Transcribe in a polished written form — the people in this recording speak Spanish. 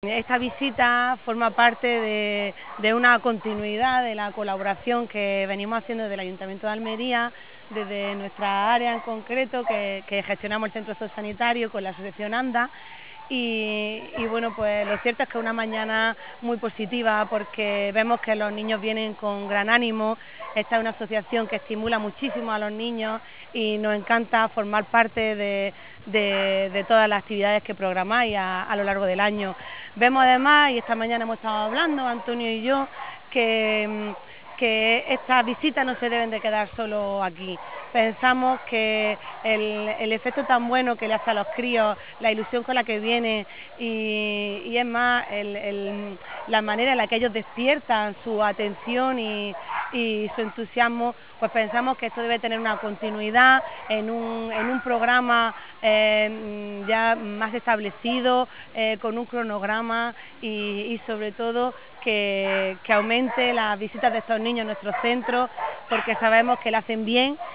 Esta visita forma parte de una continuidad de la colaboración que venimos haciendo desde el Ayuntamiento de Almería, desde nuestra área en concreto, que gestionamos el centro sociosanitario con la asociación ANDA. Y bueno, pues lo cierto es que es una mañana muy positiva porque vemos que los niños vienen con gran ánimo. Esta es una asociación que estimula muchísimo a los niños y nos encanta formar parte de todas las actividades que programáis a lo largo del año. Vemos además, y esta mañana hemos estado hablando, Antonio y yo, que estas visitas no se deben de quedar solo aquí. Pensamos que el efecto tan bueno que le hace a los críos, la ilusión con la que vienen y es más, la manera en la que ellos despiertan su atención y su entusiasmo, pues pensamos que esto debe tener una continuidad en un programa ya más establecido, con un cronograma y sobre todo que aumente las visitas de estos niños en nuestros centros, porque sabemos que lo hacen bien